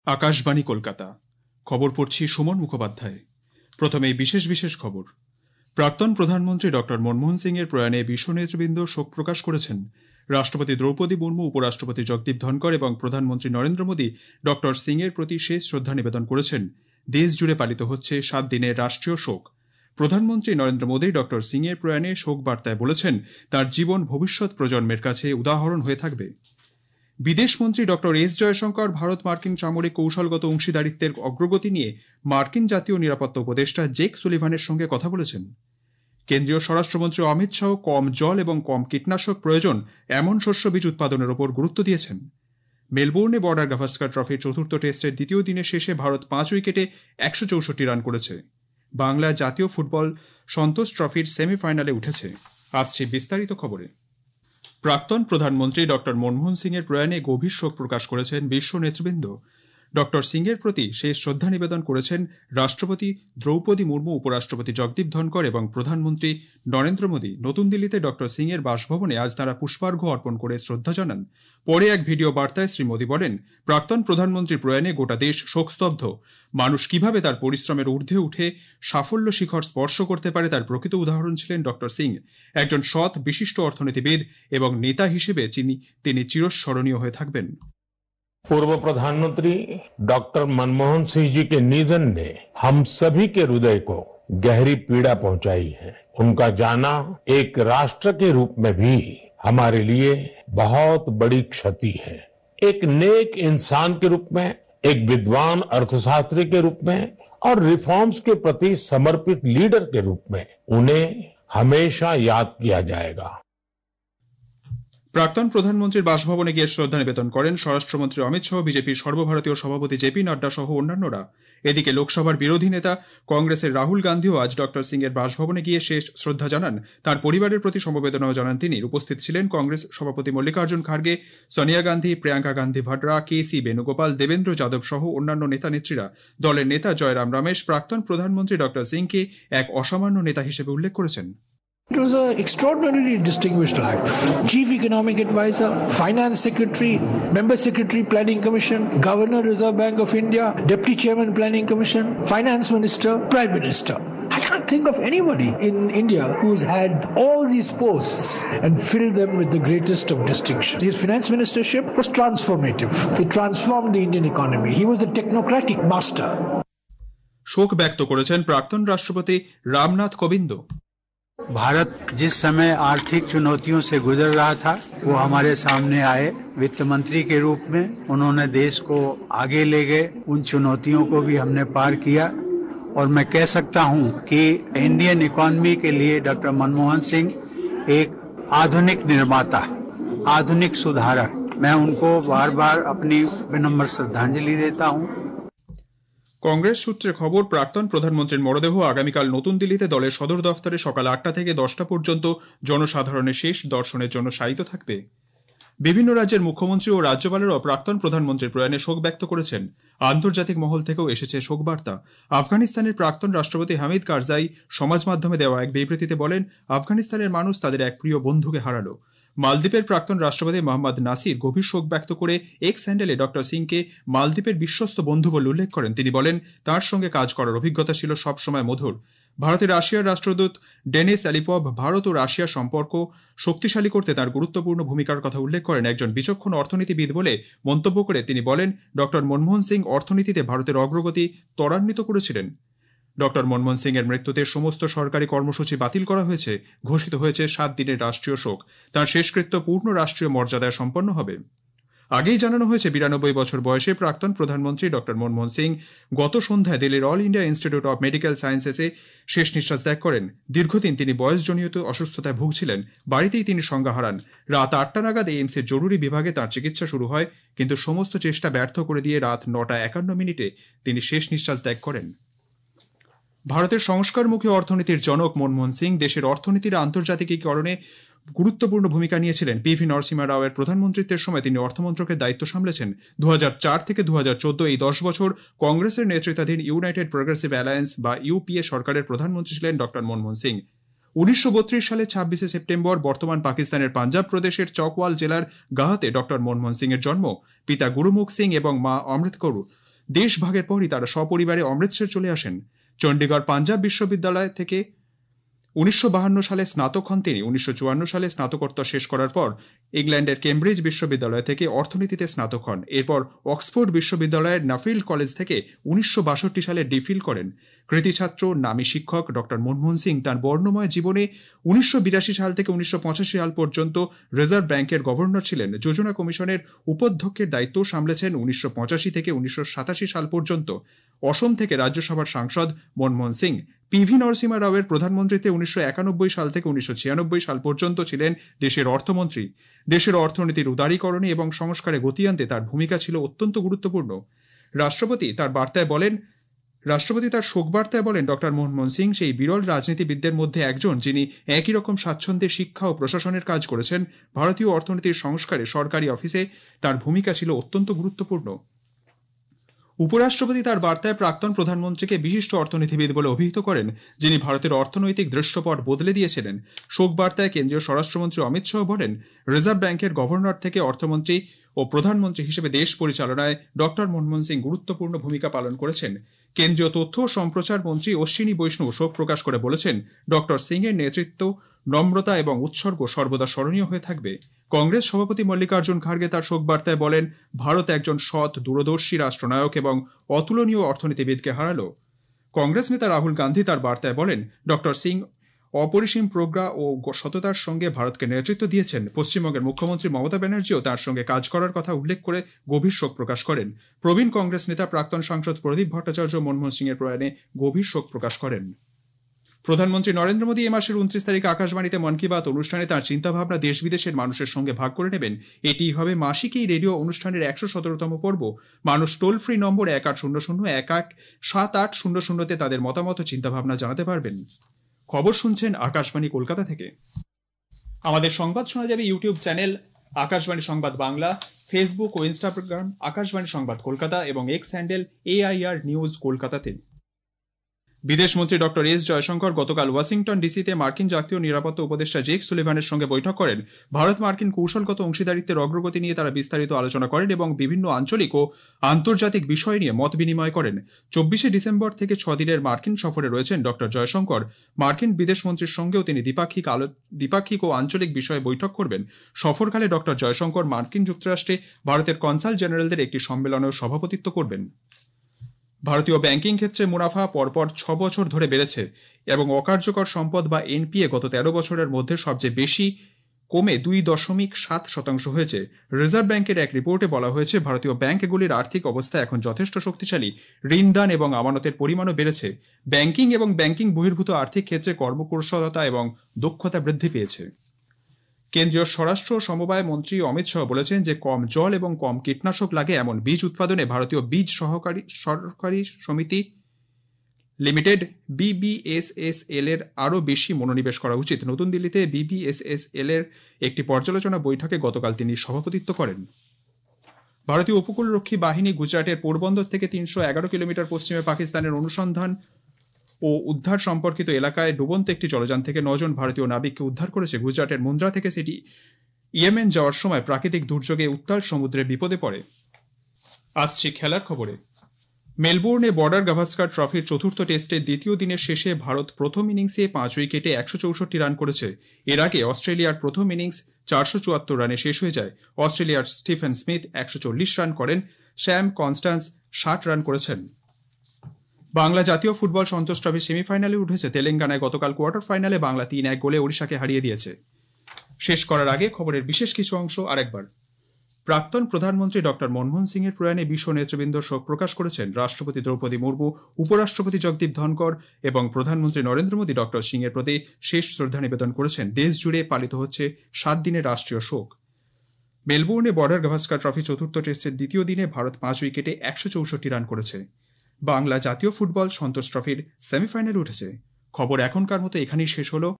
আকাশবাণী কলকাতা। খবর পড়ছি সুমন মুখোপাধ্যায়। প্রথমেই বিশেষ বিশেষ খবর। প্রাক্তন প্রধানমন্ত্রী ডক্টর মনমোহন সিং এর প্রয়াণে বিশ্ব নেতৃবৃন্দ শোক প্রকাশ করেছেন। রাষ্ট্রপতি দ্রৌপদী মুর্মু, উপরাষ্ট্রপতি জগদীপ ধনকর এবং প্রধানমন্ত্রী নরেন্দ্র মোদী ডক্টর সিং এর প্রতি শেষ শ্রদ্ধা নিবেদন করেছেন। দেশ জুড়ে পালিত হচ্ছে 7 দিনের রাষ্ট্রীয় শোক। প্রধানমন্ত্রী নরেন্দ্র মোদী ডক্টর সিং এর প্রয়াণে শোক বার্তায় বলেছেন, তার জীবন ভবিষ্যৎ প্রজন্মের কাছে উদাহরণ হয়ে থাকবে। বিদেশমন্ত্রী ডক্টর এস জয়শঙ্কর ভারত মার্কিন সামরিক কৌশলগত অংশীদারিত্বের অগ্রগতি নিয়ে মার্কিন জাতীয় নিরাপত্তা উপদেষ্টা জেক সুলিভানের সঙ্গে কথা বলেছেন। কেন্দ্রীয় স্বরাষ্ট্রমন্ত্রী অমিত শাহ কম জল এবং কম কীটনাশক প্রয়োজন এমন শস্য বীজ উৎপাদনের ওপর গুরুত্ব দিয়েছেন। মেলবোর্নে বর্ডার গাভাস্কার ট্রফির চতুর্থ টেস্টের দ্বিতীয় দিনের শেষে ভারত 5 উইকেটে 164 রান করেছে। বাংলা জাতীয় ফুটবল সন্তোষ ট্রফির সেমিফাইনালে উঠেছে। আসছে বিস্তারিত খবরে। প্রাক্তন প্রধানমন্ত্রী ডক্টর মনমোহন সিং এর প্রয়াণে গভীর শোক প্রকাশ করেছেন বিশ্ব নেতৃবৃন্দ। ডক্টর সিং এর প্রতি শেষ শ্রদ্ধা নিবেদন করেছেন রাষ্ট্রপতি দ্রৌপদী মুর্মু, উপরাষ্ট্রপতি জগদীপ ধনকর এবং প্রধানমন্ত্রী নরেন্দ্র মোদী। নতুন দিল্লিতে ডক্টর সিং এর বাসভবনে আজ তাঁরা পুষ্পার্ঘ্য অর্পণ করে শ্রদ্ধা জানান। পরে এক ভিডিও বার্তায় শ্রী মোদী বলেন, প্রাক্তন প্রধানমন্ত্রীর প্রয়াণে গোটা দেশ শোকস্তব্ধ। মানুষ কিভাবে তার পরিশ্রমের ঊর্ধ্বে উঠে সাফল্য শিখর স্পর্শ করতে পারে তার প্রকৃত উদাহরণ ছিলেন ডক্টর সিং। একজন সৎ, বিশিষ্ট অর্থনীতিবিদ এবং নেতা হিসেবে তিনি চিরস্মরণীয় হয়ে থাকবেন। पूर्व प्रधानमंत्री डॉक्टर मनमोहन सिंह जी के निधन ने हम सभी के हृदय को गहरी पीड़ा पहुंचाई है। उनका जाना एक राष्ट्र के रूप में भी हमारे लिए बहुत बड़ी क्षति है। एक नेक इंसान के रूप में, एक विद्वान अर्थशास्त्री के रूप में और रिफॉर्म्स के प्रति समर्पित लीडर के रूप में उन्हें हमेशा याद किया जाएगा। প্রাক্তন প্রধানমন্ত্রীর বাসভবনে গিয়ে শ্রদ্ধা নিবেদন করেন স্বরাষ্ট্রমন্ত্রী অমিত শাহ, বিজেপির সর্বভারতীয় সভাপতি জেপি নাড্ডা সহ অন্যান্যরা। এদিকে লোকসভার বিরোধী নেতা কংগ্রেসের রাহুল গান্ধীও আজ ডক্টর সিং এর বাসভবনে গিয়ে শেষ শ্রদ্ধা জানান। তার পরিবারের প্রতি সমবেদনাও জানান তিনি। উপস্থিত ছিলেন কংগ্রেস সভাপতি মল্লিকার্জুন খার্গে, সোনিয়া গান্ধী, প্রিয়াঙ্কা গান্ধী ভাডরা, কেসি বেণুগোপাল, দেবেন্দ্র যাদব সহ অন্যান্য নেতা নেত্রীরা। দলের নেতা জয়রাম রমেশ প্রাক্তন প্রধানমন্ত্রী ডক্টর সিংকে এক অসামান্য নেতা হিসেবে উল্লেখ করেছেন। It was an extraordinarily distinguished life. Chief Economic Advisor, Finance Secretary, Member Secretary Planning Commission, Governor Reserve Bank of India, Deputy Chairman Planning Commission, Finance Minister, Prime Minister. I can't think of anybody in India who's had all these posts and filled them with the greatest of distinction. His finance ministership was transformative. It transformed the Indian economy. He was a technocratic master. শোক ব্যক্ত করেছেন প্রাক্তন রাষ্ট্রপতি রামনাথ কোবিন্দ। भारत जिस समय आर्थिक चुनौतियों से गुजर रहा था, वो हमारे सामने आए। वित्त मंत्री के रूप में उन्होंने देश को आगे ले गए। उन चुनौतियों को भी हमने पार किया और मैं कह सकता हूं कि इंडियन इकोनॉमी के लिए डॉक्टर मनमोहन सिंह एक आधुनिक निर्माता, आधुनिक सुधारक। मैं उनको बार बार अपनी विनम्र श्रद्धांजलि देता हूं। কংগ্রেস সূত্রে খবর, প্রাক্তন প্রধানমন্ত্রীর মরদেহ আগামীকাল নতুন দিল্লিতে দলের সদর দফতরে সকাল 8টা থেকে 10টা পর্যন্ত জনসাধারণের শেষ দর্শনের জন্য শায়িত থাকবে। বিভিন্ন রাজ্যের মুখ্যমন্ত্রী ও রাজ্যপালেরাও প্রাক্তন প্রধানমন্ত্রীর প্রয়াণে শোক ব্যক্ত করেছেন। আন্তর্জাতিক মহল থেকেও এসেছে শোকবার্তা। আফগানিস্তানের প্রাক্তন রাষ্ট্রপতি হামিদ কারজাই সমাজ মাধ্যমে দেওয়া এক বিবৃতিতে বলেন, আফগানিস্তানের মানুষ তাদের এক প্রিয় বন্ধুকে হারালো। মালদ্বীপের প্রাক্তন রাষ্ট্রপতি মোহাম্মদ নাসির গভীর শোক ব্যক্ত করে এক্স হ্যান্ডেলে ডক্টর সিংকে মালদ্বীপের বিশ্বস্ত বন্ধু বলে উল্লেখ করেন। তিনি বলেন, তার সঙ্গে কাজ করার অভিজ্ঞতা ছিল সবসময় মধুর। ভারতের রাশিয়ার রাষ্ট্রদূত ডেনিস অ্যালিপভ ভারত ও রাশিয়ার সম্পর্ক শক্তিশালী করতে তার গুরুত্বপূর্ণ ভূমিকার কথা উল্লেখ করেন। একজন বিচক্ষণ অর্থনীতিবিদ বলে মন্তব্য করে তিনি বলেন, ডক্টর মনমোহন সিং অর্থনীতিতে ভারতের অগ্রগতি ত্বরান্বিত করেছিলেন। ডক্টর মনমোহন সিং এর মৃত্যুতে সমস্ত সরকারি কর্মসূচি বাতিল করা হয়েছে। ঘোষিত হয়েছে 7 দিনের রাষ্ট্রীয় শোক। তার শেষকৃত্য পূর্ণ রাষ্ট্রীয় মর্যাদায় সম্পন্ন হবে। আগেই জানানো হয়েছে 92 বছর বয়সে প্রাক্তন প্রধানমন্ত্রী ডক্টর মনমোহন সিং গত সন্ধ্যায় দিল্লির All India Institute of Medical সায়েন্সেসে শেষ নিঃশ্বাস ত্যাগ করেন। দীর্ঘদিন তিনি বয়সজনিত অসুস্থতায় ভুগছিলেন। বাড়িতেই তিনি সংজ্ঞা হারান। রাত 8টা নাগাদ এইমসের জরুরি বিভাগে তাঁর চিকিৎসা শুরু হয়, কিন্তু সমস্ত চেষ্টা ব্যর্থ করে দিয়ে রাত 9:51 তিনি শেষ নিঃশ্বাস ত্যাগ করেন। ভারতের সংস্কারমুখী অর্থনীতির জনক মনমোহন সিং দেশের অর্থনীতির আন্তর্জাতিকীকরণে গুরুত্বপূর্ণ ভূমিকা নিয়েছিলেন। পিভি নরসিমহা রাও এর প্রধানমন্ত্রিত্বের সময় তিনি অর্থমন্ত্রকের দায়িত্ব সামলেছেন। 2004 থেকে 2014 এই 10 বছর কংগ্রেসের নেতৃত্বাধীন ইউনাইটেড প্রোগ্রেসিভ অ্যালায়েন্স বা ইউপিএ সরকারের প্রধানমন্ত্রী ছিলেন ডক্টর মনমোহন সিং। 1932 সালে 26শে সেপ্টেম্বর বর্তমান পাকিস্তানের পাঞ্জাব প্রদেশের চকওয়াল জেলার গাহাতে ডক্টর মনমোহন সিং এর জন্ম। পিতা গুরুমুখ সিং এবং মা অমৃত কৌর দেশ ভাগের পরই তারা সপরিবারে অমৃতসর চলে আসেন। চণ্ডীগড় পাঞ্জাব বিশ্ববিদ্যালয় থেকে 1952 সালে স্নাতক হন তিনি। 1954 সালে স্নাতকোত্তর শেষ করার পর ইংল্যান্ডের কেমব্রিজ বিশ্ববিদ্যালয় থেকে অর্থনীতিতে স্নাতক হন। এরপর অক্সফোর্ড বিশ্ববিদ্যালয়ের নাফিল্ড কলেজ থেকে 1962 সালে ডিফিল করেন। কৃতি ছাত্র, নামী শিক্ষক ডক্টর মনমোহন সিং তাঁর বর্ণময় জীবনে 1982 সাল থেকে 1985 সাল পর্যন্ত রিজার্ভ ব্যাংকের গভর্নর ছিলেন। যোজনা কমিশনের উপাধ্যক্ষের দায়িত্ব সামলেছেন 1985 থেকে 1987 সাল পর্যন্ত। অসম থেকে রাজ্যসভার সাংসদ মনমোহন সিং পিভি নরসিমহা রাওয়ের প্রধানমন্ত্রীতে 1991 সাল থেকে 1996 সাল পর্যন্ত ছিলেন দেশের অর্থমন্ত্রী। দেশের অর্থনীতির উদারীকরণে এবং সংস্কারে গতি আনতে তার ভূমিকা ছিল অত্যন্ত গুরুত্বপূর্ণ। রাষ্ট্রপতি তার শোকবার্তায় বলেন, ডক্টর মনমোহন সিং সেই বিরল রাজনীতিবিদদের মধ্যে একজন যিনি একই রকম স্বাচ্ছন্দ্যে শিক্ষা ও প্রশাসনের কাজ করেছেন। ভারতীয় অর্থনীতির সংস্কারে সরকারি অফিসে তার ভূমিকা ছিল অত্যন্ত গুরুত্বপূর্ণ। উপরাষ্ট্রপতি তার বার্তায় প্রাক্তন প্রধানমন্ত্রীকে বিশিষ্ট অর্থনীতিবিদ বলে অভিহিত করেন, যিনি ভারতের অর্থনৈতিক দৃশ্যপট বদলে দিয়েছিলেন। শোক বার্তায় কেন্দ্রীয় স্বরাষ্ট্রমন্ত্রী অমিত শাহ বলেন, রিজার্ভ ব্যাংকের গভর্নর থেকে অর্থমন্ত্রী ও প্রধানমন্ত্রী হিসেবে দেশ পরিচালনায় ডক্টর মনমোহন সিং গুরুত্বপূর্ণ ভূমিকা পালন করেছেন। কেন্দ্রীয় তথ্য ও সম্প্রচার মন্ত্রী অশ্বিনী বৈষ্ণব শোক প্রকাশ করে বলেছেন, ডক্টর সিং এর নেতৃত্ব, নম্রতা এবং উৎসর্গ সর্বদা স্মরণীয় হয়ে থাকবে। কংগ্রেস সভাপতি মল্লিকার্জুন খার্গে তার শোক বার্তায় বলেন, ভারত একজন সৎ, দূরদর্শী রাষ্ট্রনায়ক এবং অতুলনীয় অর্থনীতিবিদকে হারালো। কংগ্রেস নেতা রাহুল গান্ধী তার বার্তায় বলেন, ডক্টর সিং অপরিসীম প্রজ্ঞা ও সততার সঙ্গে ভারতকে নেতৃত্ব দিয়েছেন। পশ্চিমবঙ্গের মুখ্যমন্ত্রী মমতা ব্যানার্জিও তার সঙ্গে কাজ করার কথা উল্লেখ করে গভীর শোক প্রকাশ করেন। প্রবীণ কংগ্রেস নেতা প্রাক্তন সাংসদ প্রদীপ ভট্টাচার্য মনমোহন সিং এর প্রয়াণে গভীর শোক প্রকাশ করেন। প্রধানমন্ত্রী নরেন্দ্র মোদী এ মাসের 29 তারিখে আকাশবাণীতে মন কি বাত অনুষ্ঠানে তাঁর চিন্তাভাবনা দেশ বিদেশের মানুষের সঙ্গে ভাগ করে নেবেন। এটি হবে মাসিক এই রেডিও অনুষ্ঠানের 117তম পর্ব। মানুষ টোল ফ্রি নম্বর 1800-117800-তে তাদের মতামত ও চিন্তাভাবনা জানাতে পারবেন। খবর শুনছেন আকাশবাণী কলকাতা থেকে। আমাদের সংবাদ শোনা যাবে ইউটিউব চ্যানেল আকাশবাণী সংবাদ বাংলা, ফেসবুক ও ইনস্টাগ্রাম আকাশবাণী সংবাদ কলকাতা এবং এক্স হ্যান্ডেল AIR নিউজ কলকাতাতে। বিদেশমন্ত্রী ডক্টর এস জয়শঙ্কর গতকাল ওয়াশিংটন ডিসিতে মার্কিন জাতীয় নিরাপত্তা উপদেষ্টা জেক সুলিভানের সঙ্গে বৈঠক করেন। ভারত মার্কিন কৌশলগত অংশীদারিত্বের অগ্রগতি নিয়ে তারা বিস্তারিত আলোচনা করেন এবং বিভিন্ন আঞ্চলিক ও আন্তর্জাতিক বিষয় নিয়ে মত বিনিময় করেন। 24শে ডিসেম্বর থেকে 6 দিনের মার্কিন সফরে রয়েছেন ডক্টর জয়শঙ্কর। মার্কিন বিদেশমন্ত্রীর সঙ্গেও তিনি দ্বিপাক্ষিক ও আঞ্চলিক বিষয়ে বৈঠক করবেন। সফরকালে ডক্টর জয়শঙ্কর মার্কিন যুক্তরাষ্ট্রে ভারতের কনসাল জেনারেলদের একটি সম্মেলনেও সভাপতিত্ব করবেন। ভারতীয় ব্যাংকিং ক্ষেত্রে মুনাফা পরপর 6 বছর ধরে বেড়েছে এবং অকার্যকর সম্পদ বা NPA গত 13 বছরের মধ্যে সবচেয়ে বেশি কমে 2.7% হয়েছে। রিজার্ভ ব্যাংকের এক রিপোর্টে বলা হয়েছে, ভারতীয় ব্যাংকগুলির আর্থিক অবস্থা এখন যথেষ্ট শক্তিশালী। ঋণদান এবং আমানতের পরিমাণও বেড়েছে। ব্যাংকিং এবং ব্যাংকিং বহির্ভূত আর্থিক ক্ষেত্রে কর্মকুশলতা এবং দক্ষতা বৃদ্ধি পেয়েছে। কেন্দ্রীয় স্বরাষ্ট্র সমবায় মন্ত্রী অমিত শাহ বলেছেন যে কম জল এবং কম কীটনাশক লাগে এমন বীজ উৎপাদনে ভারতীয় বীজ সরকারি সমিতি লিমিটেড BBSSL এর আরও বেশি মনোনিবেশ করা উচিত। নতুন দিল্লিতে BBSSL এর একটি পর্যালোচনা বৈঠকে গতকাল তিনি সভাপতিত্ব করেন। ভারতীয় উপকূলরক্ষী বাহিনী গুজরাটের পোরবন্দর থেকে 311 কিলোমিটার পশ্চিমে পাকিস্তানের অনুসন্ধান ও উদ্ধার সম্পর্কিত এলাকায় ডুবন্ত একটি জলযান থেকে 9 জন ভারতীয় নাবিককে উদ্ধার করেছে। গুজরাটের মুন্দ্রা থেকে সেটি ইয়েমেন যাওয়ার সময় প্রাকৃতিক দুর্যোগে উত্তাল সমুদ্রে বিপদে পড়ে। আসছে খেলার খবরে। মেলবোর্নে বর্ডার গাভাস্কার ট্রফির চতুর্থ টেস্টের দ্বিতীয় দিনের শেষে ভারত প্রথম ইনিংসে 5 উইকেটে 164 রান করেছে। এর আগে অস্ট্রেলিয়ার প্রথম ইনিংস 474 রানে শেষ হয়ে যায়। অস্ট্রেলিয়ার স্টিফেন স্মিথ 140 রান করেন, শ্যাম কনস্ট্যান্স 60 রান করেছেন। বাংলা জাতীয় ফুটবল সন্তোষ ট্রফি সেমিফাইনালে উঠেছে। তেলেঙ্গানায় গতকাল কোয়ার্টার ফাইনালে বাংলা 3-1 গোলে ওড়িশাকে হারিয়ে দিয়েছে। শেষ করার আগে খবরের বিশেষ কিছু অংশ আরেকবার। প্রাক্তন প্রধানমন্ত্রী ডক্টর মনমোহন সিং এর প্রয়াণে বিশ্ব নেতৃবৃন্দ শোক প্রকাশ করেছেন। রাষ্ট্রপতি দ্রৌপদী মুর্মু, উপরাষ্ট্রপতি জগদীপ ধনকর এবং প্রধানমন্ত্রী নরেন্দ্র মোদী ডক্টর সিং এর প্রতি শেষ শ্রদ্ধা নিবেদন করেছেন। দেশ জুড়ে পালিত হচ্ছে 7 দিনের রাষ্ট্রীয় শোক। মেলবোর্নে বর্ডার গাভাস্কার ট্রফি চতুর্থ টেস্টের দ্বিতীয় দিনে ভারত 5 উইকেটে 164 রান করেছে। বাংলা জাতীয় ফুটবল সন্তোষ ট্রফির সেমিফাইনালে উঠেছে। খবর এখনকার মতো এখানেই শেষ হলো।